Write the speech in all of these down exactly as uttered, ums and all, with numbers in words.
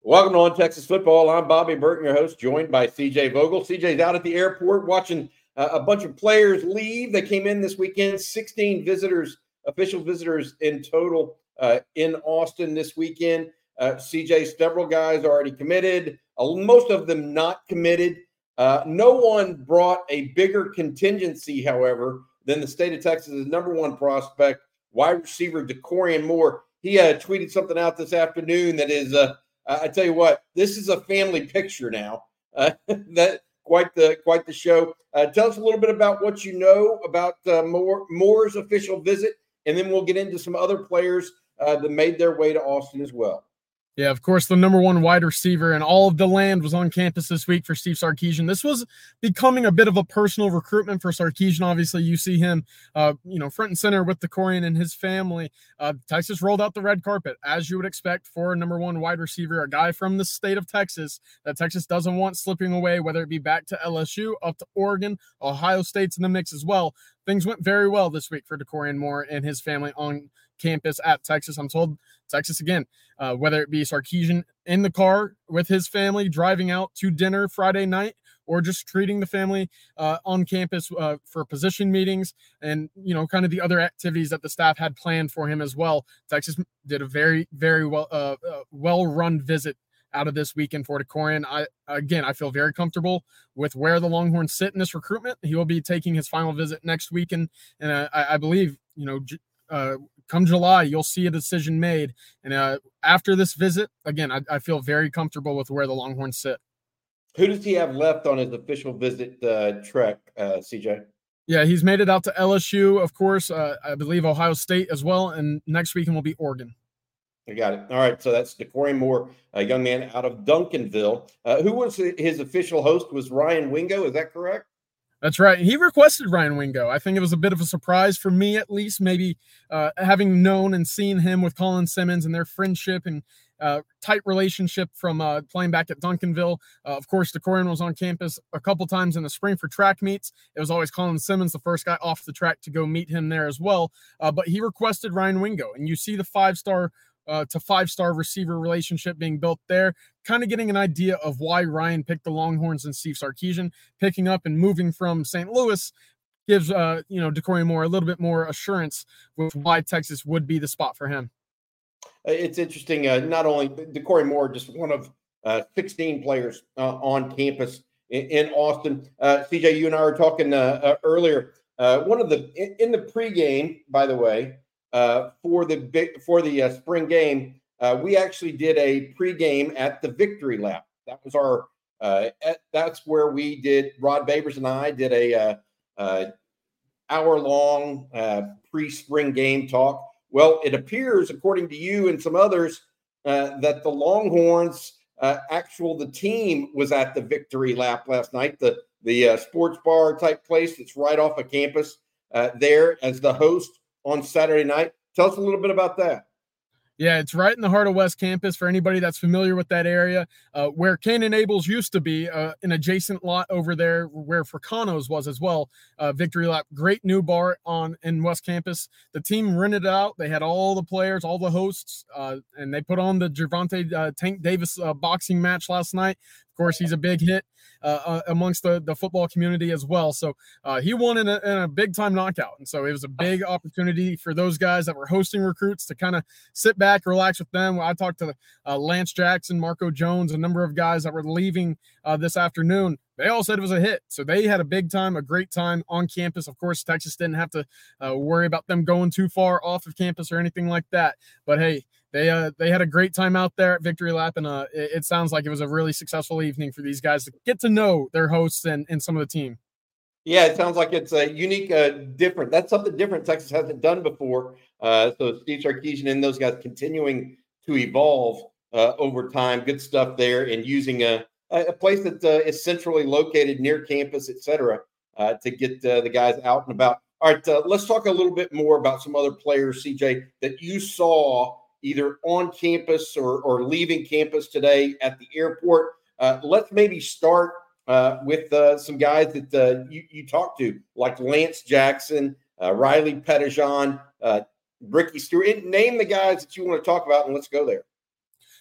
Welcome to On Texas Football. I'm Bobby Burton, your host, joined by C J Vogel. C J's out at the airport watching uh, a bunch of players leave. They came in this weekend, sixteen visitors, official visitors in total uh, in Austin this weekend. Uh, C J, several guys already committed, uh, most of them not committed. Uh, no one brought a bigger contingency, however, than the state of Texas's number one prospect, wide receiver DeCorian Moore. He uh, tweeted something out this afternoon that is uh, – I tell you what, this is a family picture now. Uh, that quite the quite the show. Uh, tell us a little bit about what you know about uh, Moore, Moore's official visit, and then we'll get into some other players uh, that made their way to Austin as well. Yeah, of course, the number one wide receiver in all of the land was on campus this week for Steve Sarkisian. This was becoming a bit of a personal recruitment for Sarkisian. Obviously, you see him, uh, you know, front and center with DeCorian and his family. Uh, Texas rolled out the red carpet, as you would expect for a number one wide receiver, a guy from the state of Texas that Texas doesn't want slipping away, whether it be back to L S U, up to Oregon, Ohio State's in the mix as well. Things went very well this week for DeCorian Moore and his family on campus at Texas. I'm told Texas again, uh, whether it be Sarkisian in the car with his family driving out to dinner Friday night, or just treating the family uh, on campus uh, for position meetings and, you know, kind of the other activities that the staff had planned for him as well. Texas did a very, very well, uh, uh, well-run visit out of this weekend for DeCorian. I, again, I feel very comfortable with where the Longhorns sit in this recruitment. He will be taking his final visit next weekend. And uh, I, I believe, you know, uh, come July, you'll see a decision made. And uh, after this visit, again, I, I feel very comfortable with where the Longhorns sit. Who does he have left on his official visit uh, trek, uh, C J? Yeah, he's made it out to L S U, of course. Uh, I believe Ohio State as well. And next weekend will be Oregon. I got it. All right, so that's DeCorian Moore, a young man out of Duncanville. Uh, who was his official host? Was Ryan Wingo? Is that correct? That's right. He requested Ryan Wingo. I think it was a bit of a surprise for me, at least, maybe uh, having known and seen him with Colin Simmons and their friendship and uh, tight relationship from uh, playing back at Duncanville. Uh, of course, DeCorian was on campus a couple times in the spring for track meets. It was always Colin Simmons, the first guy off the track to go meet him there as well. Uh, but he requested Ryan Wingo, and you see the five-star Uh, to five-star receiver relationship being built there, kind of getting an idea of why Ryan picked the Longhorns and Steve Sarkisian. Picking up and moving from Saint Louis gives, uh, you know, DeCorian Moore a little bit more assurance with why Texas would be the spot for him. It's interesting. Uh, not only DeCorian Moore, just one of uh, sixteen players uh, on campus in, in Austin. Uh, C J, you and I were talking uh, uh, earlier. Uh, one of the in, in the pregame, by the way, Uh, for the big for the uh, spring game, uh, we actually did a pregame at the Victory Lap. That was our uh, at, that's where we did. Rod Babers and I did a uh, uh, hour long uh, pre-spring game talk. Well, it appears, according to you and some others, uh, that the Longhorns, uh, actual the team was at the Victory Lap last night. The the uh, sports bar type place that's right off of campus uh, there as the host on Saturday night. Tell us a little bit about that. Yeah, it's right in the heart of West Campus for anybody that's familiar with that area, uh, where Canon Abel's used to be, uh, an adjacent lot over there where Fricano's was as well. Uh, Victory Lap, great new bar on in West Campus. The team rented it out. They had all the players, all the hosts, uh, and they put on the Gervonta uh, Tank Davis uh, boxing match last night. Of course, he's a big hit uh, uh, amongst the, the football community as well. So uh, he won in a, in a big-time knockout. And so it was a big opportunity for those guys that were hosting recruits to kind of sit back, relax with them. I talked to uh, Lance Jackson, Marco Jones, a number of guys that were leaving uh, this afternoon. They all said it was a hit. So they had a big time, a great time on campus. Of course, Texas didn't have to uh, worry about them going too far off of campus or anything like that. But, hey, They uh, they had a great time out there at Victory Lap, and uh, it, it sounds like it was a really successful evening for these guys to get to know their hosts and, and some of the team. Yeah, it sounds like it's a unique, uh, different. That's something different Texas hasn't done before. Uh, so Steve Sarkisian and those guys continuing to evolve uh, over time. Good stuff there, and using a, a place that uh, is centrally located near campus, et cetera, uh, to get uh, the guys out and about. All right, uh, let's talk a little bit more about some other players, C J, that you saw either on campus or, or leaving campus today at the airport. Uh, let's maybe start uh, with uh, some guys that uh, you, you talked to, like Lance Jackson, uh, Riley Pettijohn, uh, Ricky Stewart. Name the guys that you want to talk about, and let's go there.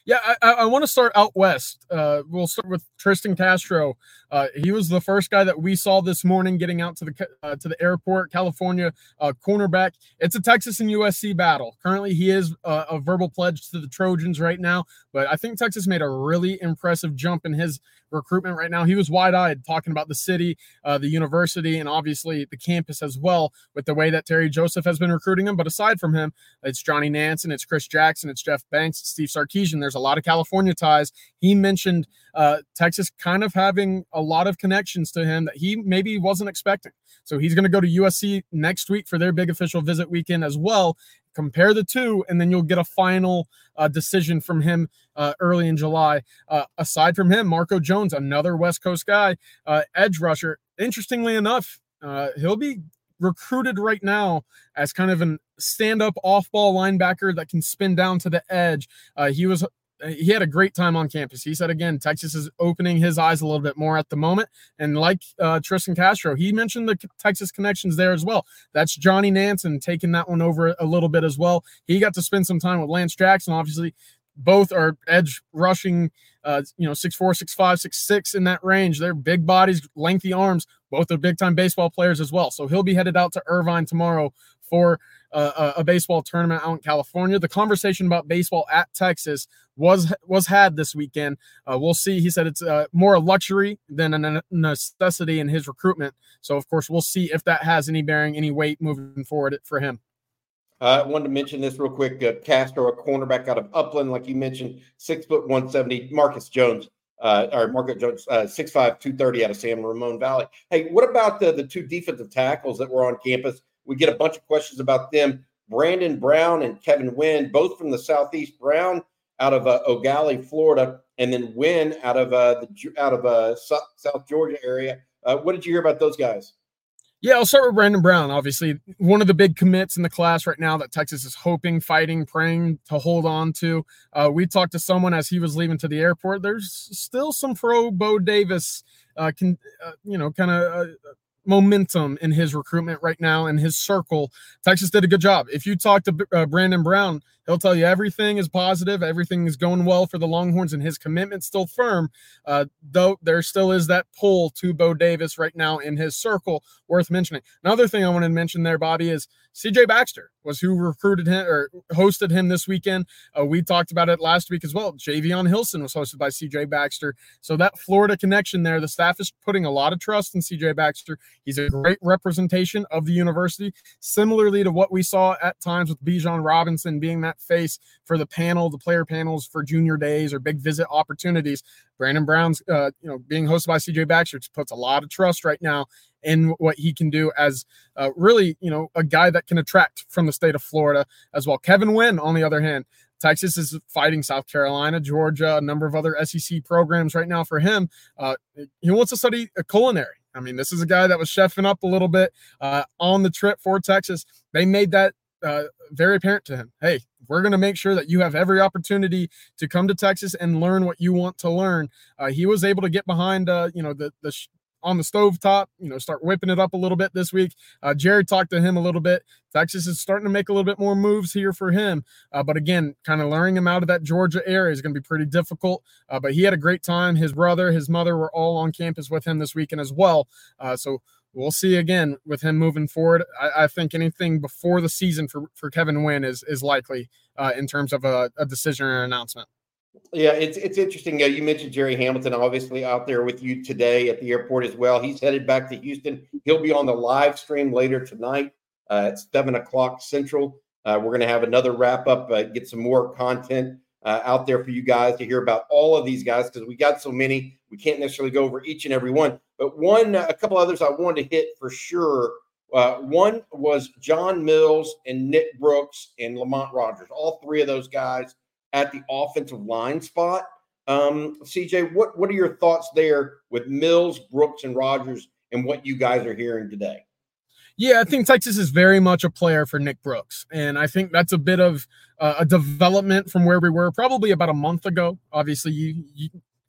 Yeah, I, I want to start out west. Uh, we'll start with Tristan Castro. Uh, he was the first guy that we saw this morning getting out to the uh, to the airport, California, uh, cornerback. It's a Texas and U S C battle. Currently, he is uh, a verbal pledge to the Trojans right now, but I think Texas made a really impressive jump in his recruitment right now. He was wide-eyed talking about the city, uh, the university, and obviously the campus as well with the way that Terry Joseph has been recruiting him. But aside from him, it's Johnny Nansen, it's Chris Jackson, it's Jeff Banks, it's Steve Sarkisian. There's a lot of California ties. He mentioned uh, Texas kind of having a lot of connections to him that he maybe wasn't expecting. So he's going to go to U S C next week for their big official visit weekend as well. Compare the two, and then you'll get a final uh, decision from him uh, early in July. Uh, aside from him, Marco Jones, another West Coast guy, uh, edge rusher. Interestingly enough, uh, he'll be recruited right now as kind of an stand-up off-ball linebacker that can spin down to the edge. Uh, he was he had a great time on campus. He said, again, Texas is opening his eyes a little bit more at the moment. And like uh, Tristan Castro, he mentioned the Texas connections there as well. That's Johnny Nansen taking that one over a little bit as well. He got to spend some time with Lance Jackson. Obviously, both are edge rushing, uh, you know, six four, six five, six six in that range. They're big bodies, lengthy arms. Both are big-time baseball players as well. So he'll be headed out to Irvine tomorrow for uh, a baseball tournament out in California. The conversation about baseball at Texas was was had this weekend. Uh, we'll see. He said it's uh, more a luxury than a necessity in his recruitment. So, of course, we'll see if that has any bearing, any weight moving forward for him. Uh, I wanted to mention this real quick. Uh, Castro, a cornerback out of Upland, like you mentioned, six foot one seventy. Marcus Jones, uh, or Marco Jones, uh, six five, two thirty out of San Ramon Valley. Hey, what about the, the two defensive tackles that were on campus? We get a bunch of questions about them. Brandon Brown and Kevin Wynn, both from the Southeast. Brown out of uh, O'Galley, Florida, and then Wynn out of uh, the out of uh, South Georgia area. Uh, what did you hear about those guys? Yeah, I'll start with Brandon Brown. Obviously, one of the big commits in the class right now that Texas is hoping, fighting, praying to hold on to. Uh, we talked to someone as he was leaving to the airport. There's still some pro Bo Davis, uh, can uh, you know, kind of uh, momentum in his recruitment right now in his circle. Texas did a good job. If you talk to uh, Brandon Brown, he'll tell you everything is positive, everything is going well for the Longhorns, and his commitment's still firm, uh, though there still is that pull to Bo Davis right now in his circle, worth mentioning. Another thing I wanted to mention there, Bobby, is C J Baxter was who recruited him or hosted him this weekend. Uh, we talked about it last week as well. Javion Hilson was hosted by C J Baxter. So that Florida connection there, the staff is putting a lot of trust in C J Baxter. He's a great representation of the university, similarly to what we saw at times with Bijan Robinson being that face for the panel, the player panels for junior days or big visit opportunities. Brandon Brown's, uh, you know, being hosted by C J Baxter puts a lot of trust right now in what he can do as uh, really, you know, a guy that can attract from the state of Florida as well. Kevin Wynn, on the other hand, Texas is fighting South Carolina, Georgia, a number of other S E C programs right now for him. Uh, he wants to study a culinary. I mean, this is a guy that was chefing up a little bit uh, on the trip for Texas. They made that uh, very apparent to him. Hey, we're going to make sure that you have every opportunity to come to Texas and learn what you want to learn. Uh, he was able to get behind, uh, you know, the the sh- on the stovetop, you know, start whipping it up a little bit this week. Uh, Jerry talked to him a little bit. Texas is starting to make a little bit more moves here for him. Uh, but again, kind of luring him out of that Georgia area is going to be pretty difficult. Uh, but he had a great time. His brother, his mother were all on campus with him this weekend as well. Uh, so we'll see again with him moving forward. I, I think anything before the season for, for Kevin Wynn is, is likely uh, in terms of a, a decision or an announcement. Yeah, it's it's interesting. Uh, you mentioned Jerry Hamilton, obviously out there with you today at the airport as well. He's headed back to Houston. He'll be on the live stream later tonight uh, at seven o'clock Central. Uh, we're going to have another wrap up, uh, get some more content uh, out there for you guys to hear about all of these guys because we got so many. We can't necessarily go over each and every one. But one, uh, a couple others I wanted to hit for sure. Uh, one was John Mills and Nick Brooks and Lamont Rogers. All three of those guys at the offensive line spot. Um, C J, what, what are your thoughts there with Mills, Brooks, and Rogers and what you guys are hearing today? Yeah, I think Texas is very much a player for Nick Brooks. And I think that's a bit of uh, a development from where we were probably about a month ago. Obviously, you, you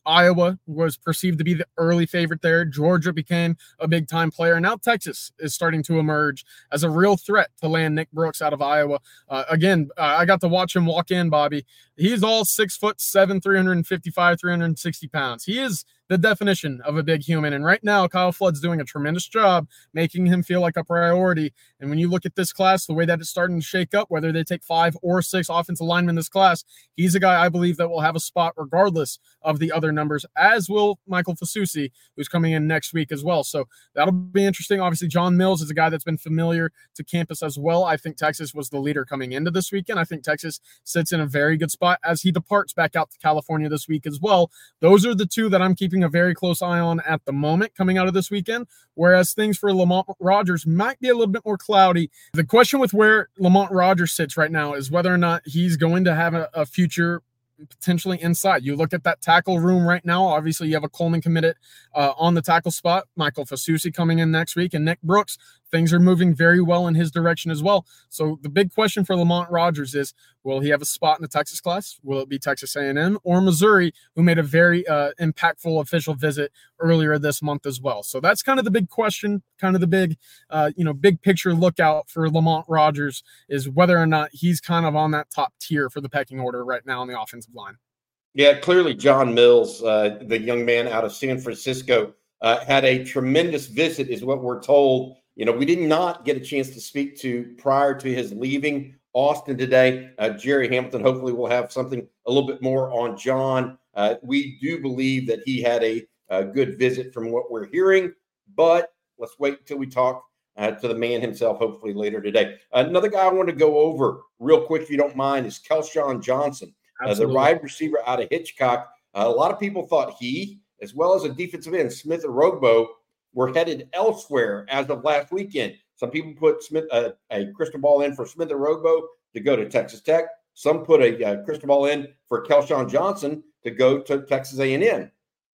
Iowa was perceived to be the early favorite there. Georgia became a big-time player. And now Texas is starting to emerge as a real threat to land Nick Brooks out of Iowa. Uh, again, uh, I got to watch him walk in, Bobby. He's all six foot seven, three fifty-five, three sixty pounds. He is the definition of a big human. And right now, Kyle Flood's doing a tremendous job making him feel like a priority. And when you look at this class, the way that it's starting to shake up, whether they take five or six offensive linemen in this class, he's a guy I believe that will have a spot regardless of the other numbers, as will Michael Fasusi, who's coming in next week as well. So that'll be interesting. Obviously, John Mills is a guy that's been familiar to campus as well. I think Texas was the leader coming into this weekend. I think Texas sits in a very good spot as he departs back out to California this week as well. Those are the two that I'm keeping a very close eye on at the moment coming out of this weekend, whereas things for Lamont Rogers might be a little bit more cloudy. The question with where Lamont Rogers sits right now is whether or not he's going to have a, a future potentially inside. You look at that tackle room right now. Obviously, you have a Coleman committed uh, on the tackle spot. Michael Fasusi coming in next week, and Nick Brooks. Things are moving very well in his direction as well. So the big question for Lamont Rogers is, will he have a spot in the Texas class? Will it be Texas A and M or Missouri, who made a very uh, impactful official visit earlier this month as well? So that's kind of the big question, kind of the big, uh, you know, big picture lookout for Lamont Rogers is whether or not he's kind of on that top tier for the pecking order right now on the offensive line. Yeah, clearly John Mills, uh, the young man out of San Francisco, uh, had a tremendous visit is what we're told. You know, we did not get a chance to speak to prior to his leaving Austin today. Uh, Jerry Hamilton hopefully will have something a little bit more on John. Uh, we do believe that he had a, a good visit from what we're hearing, but let's wait until we talk uh, to the man himself, hopefully later today. Another guy I want to go over real quick, if you don't mind, is Kelshawn Johnson, uh, the wide receiver out of Hitchcock. Uh, a lot of people thought he, as well as a defensive end, Smith Orogbo, were headed elsewhere as of last weekend. Some people put Smith uh, a crystal ball in for Smith Orogbo to go to Texas Tech. Some put a uh, crystal ball in for Kelshawn Johnson to go to Texas A and M.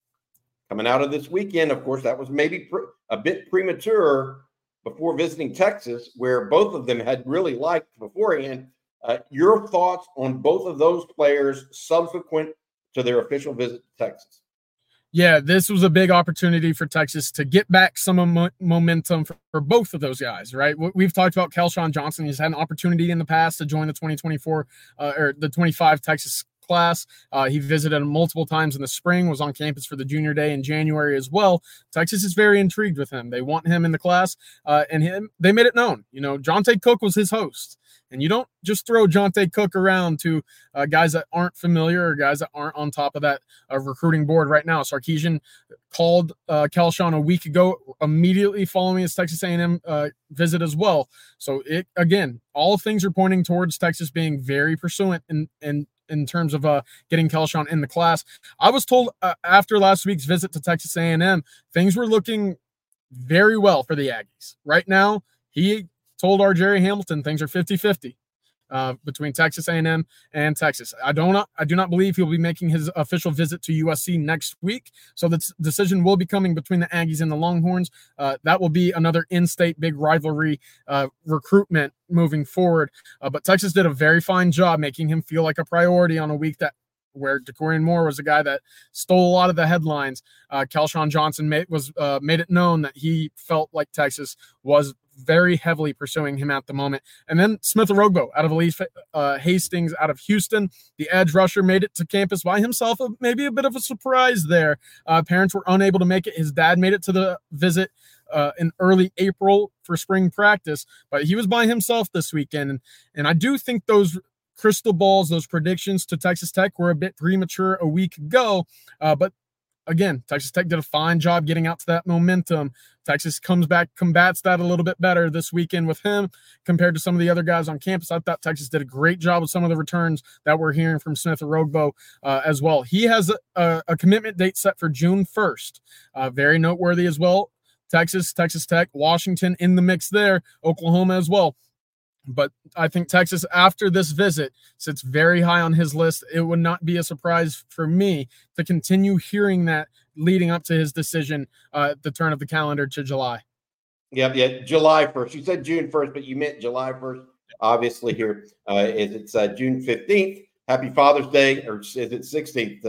Coming out of this weekend, of course, that was maybe pr- a bit premature before visiting Texas, where both of them had really liked beforehand. Uh, your thoughts on both of those players subsequent to their official visit to Texas? Yeah, this was a big opportunity for Texas to get back some mo- momentum for, for both of those guys, right? We've talked about Kelshawn Johnson. He's had an opportunity in the past to join the twenty twenty-four uh, or the twenty-five Texas class. Uh, he visited multiple times in the spring, was on campus for the junior day in January as well. Texas is very intrigued with him. They want him in the class, uh, and him, they made it known. You know, Jonte Cook was his host. And you don't just throw Jonte Cook around to uh, guys that aren't familiar or guys that aren't on top of that uh, recruiting board right now. Sarkisian called uh, Kelshawn a week ago, immediately following his Texas A and M uh, visit as well. So, it again, all things are pointing towards Texas being very pursuant in, in, in terms of uh, getting Kelshawn in the class. I was told uh, after last week's visit to Texas A and M, things were looking very well for the Aggies. Right now, he told our Jerry Hamilton things are fifty-fifty uh, between Texas A and M and Texas. I don't I do not believe he'll be making his official visit to U S C next week. So the decision will be coming between the Aggies and the Longhorns. Uh, that will be another in-state big rivalry uh, recruitment moving forward. Uh, but Texas did a very fine job making him feel like a priority on a week that where DeCorian Moore was a guy that stole a lot of the headlines. Uh, Kelshawn Johnson made, was uh, made it known that he felt like Texas was very heavily pursuing him at the moment. And then Smith Orogbo out of Elise uh, Hastings out of Houston, the edge rusher, made it to campus by himself. Maybe a bit of a surprise there. Uh, parents were unable to make it. His dad made it to the visit uh, in early April for spring practice, but he was by himself this weekend. And, and I do think those crystal balls, those predictions to Texas Tech were a bit premature a week ago. Uh, but again, Texas Tech did a fine job getting out to that momentum. Texas comes back, combats that a little bit better this weekend with him compared to some of the other guys on campus. I thought Texas did a great job with some of the returns that we're hearing from Smith Orogbo uh, as well. He has a, a, a commitment date set for June first. Uh, very noteworthy as well. Texas, Texas Tech, Washington in the mix there, Oklahoma as well. But I think Texas, after this visit, sits very high on his list. It would not be a surprise for me to continue hearing that leading up to his decision uh, at the turn of the calendar to July. Yep, yeah, July first. You said June first, but you meant July first. Obviously, here uh, is it's uh, June fifteenth. Happy Father's Day, or is it sixteenth today?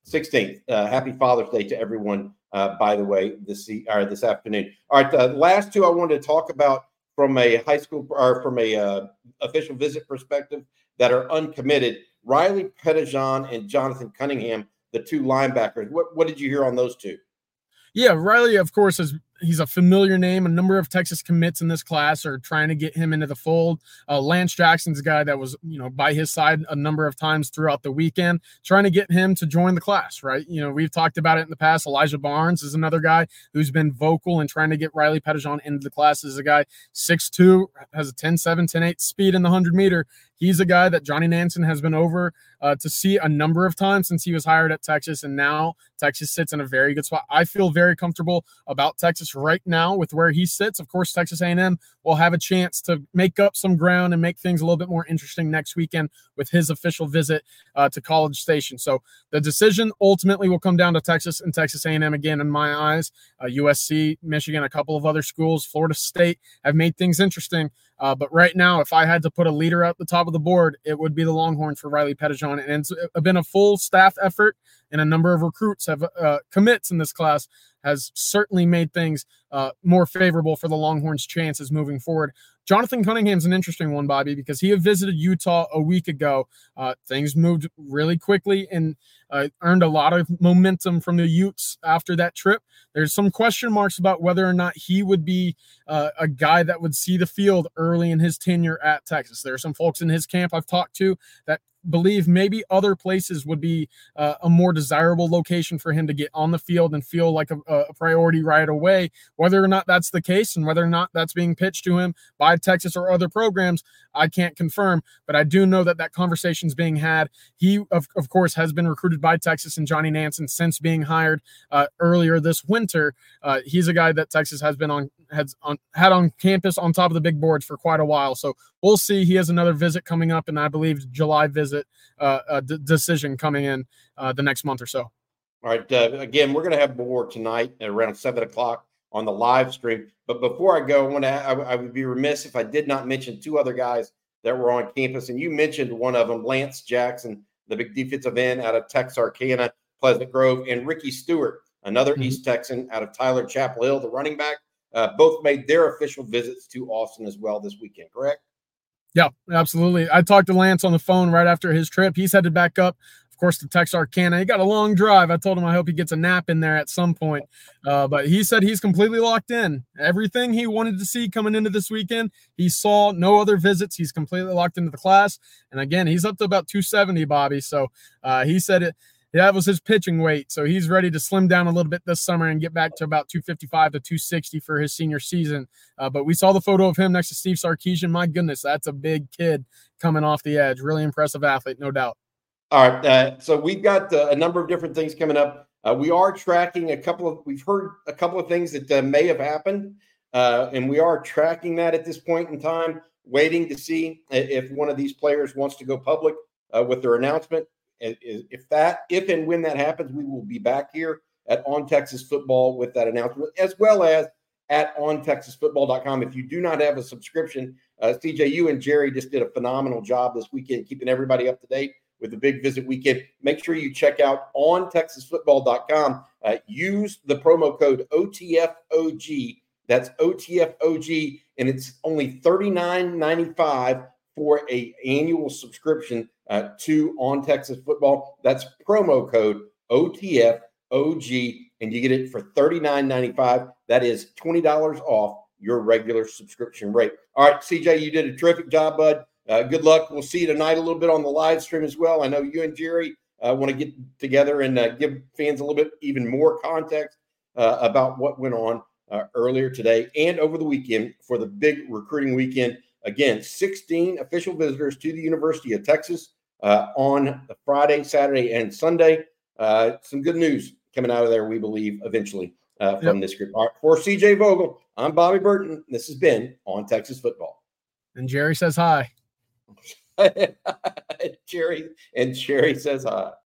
sixteenth. Uh, happy Father's Day to everyone, uh, by the way, this, or this afternoon. All right, the last two I wanted to talk about from a high school or from a uh, official visit perspective that are uncommitted. Riley Pettijohn and Jonathan Cunningham, the two linebackers. What, what did you hear on those two? Yeah, Riley, of course, is he's a familiar name. A number of Texas commits in this class are trying to get him into the fold. Uh, Lance Jackson's a guy that was, you know, by his side a number of times throughout the weekend, trying to get him to join the class, right? You know, we've talked about it in the past. Elijah Barnes is another guy who's been vocal in trying to get Riley Pettijohn into the class. This is a guy six two, has a ten seven, ten eight speed in the one hundred meter. He's a guy that Johnny Nansen has been over uh, to see a number of times since he was hired at Texas, and now Texas sits in a very good spot. I feel very comfortable about Texas right now with where he sits. Of course, Texas A and M will have a chance to make up some ground and make things a little bit more interesting next weekend with his official visit uh, to College Station. So the decision ultimately will come down to Texas and Texas A and M again in my eyes. Uh, U S C, Michigan, a couple of other schools, Florida State have made things interesting. Uh, but right now, if I had to put a leader at the top of the board, it would be the Longhorns for Riley Pettijohn. And it's been a full staff effort, and a number of recruits have uh, commits in this class has certainly made things uh, more favorable for the Longhorns' chances moving forward. Jonathan Cunningham's an interesting one, Bobby, because he had visited Utah a week ago. Uh, things moved really quickly and uh, earned a lot of momentum from the Utes after that trip. There's some question marks about whether or not he would be uh, a guy that would see the field early in his tenure at Texas. There are some folks in his camp I've talked to that believe maybe other places would be uh, a more desirable location for him to get on the field and feel like a, a priority right away. Whether or not that's the case and whether or not that's being pitched to him by Texas or other programs, I can't confirm, but I do know that that conversation is being had. He, of, of course, has been recruited by Texas and Johnny Nansen since being hired uh, earlier this winter. Uh, he's a guy that Texas has been on, has on, had on campus on top of the big boards for quite a while. So we'll see. He has another visit coming up, and I believe July visit uh, a d- decision coming in uh, the next month or so. All right. Uh, again, we're going to have more tonight at around seven o'clock on the live stream. But before I go, I want to, I, I would be remiss if I did not mention two other guys that were on campus. And you mentioned one of them, Lance Jackson, the big defensive end out of Texarkana, Pleasant Grove, and Ricky Stewart, another mm-hmm. East Texan out of Tyler Chapel Hill, the running back. Uh, both made their official visits to Austin as well this weekend, correct? Yeah, absolutely. I talked to Lance on the phone right after his trip. He's headed back up, of course, to Texarkana. He got a long drive. I told him I hope he gets a nap in there at some point. Uh, but he said he's completely locked in. Everything he wanted to see coming into this weekend, he saw. No other visits. He's completely locked into the class. And again, he's up to about two seventy, Bobby. So uh, he said it. That was his pitching weight. So he's ready to slim down a little bit this summer and get back to about two fifty-five to two sixty for his senior season. Uh, but we saw the photo of him next to Steve Sarkisian. My goodness, that's a big kid coming off the edge. Really impressive athlete, no doubt. All right. Uh, so we've got uh, a number of different things coming up. Uh, we are tracking a couple of, we've heard a couple of things that uh, may have happened. Uh, and we are tracking that at this point in time, waiting to see if one of these players wants to go public uh, with their announcement. If that, if and when that happens, we will be back here at On Texas Football with that announcement, as well as at on texas football dot com. If you do not have a subscription, uh, C J, you and Jerry just did a phenomenal job this weekend, keeping everybody up to date with the big visit weekend. Make sure you check out on texas football dot com. Uh, use the promo code O T F O G. That's O T F O G, and it's only thirty-nine ninety-five for a annual subscription uh, to On Texas Football. That's promo code O T F O G, and you get it for thirty-nine ninety-five. That is twenty dollars off your regular subscription rate. All right, C J, you did a terrific job, bud. Uh, good luck. We'll see you tonight a little bit on the live stream as well. I know you and Jerry uh, want to get together and uh, give fans a little bit even more context uh, about what went on uh, earlier today and over the weekend for the big recruiting weekend. Again, sixteen official visitors to the University of Texas uh, on the Friday, Saturday, and Sunday. Uh, some good news coming out of there, we believe, eventually uh, from yep. this group. All right, for C J Vogel, I'm Bobby Burton. This has been On Texas Football. And Jerry says hi. Jerry and Jerry says hi.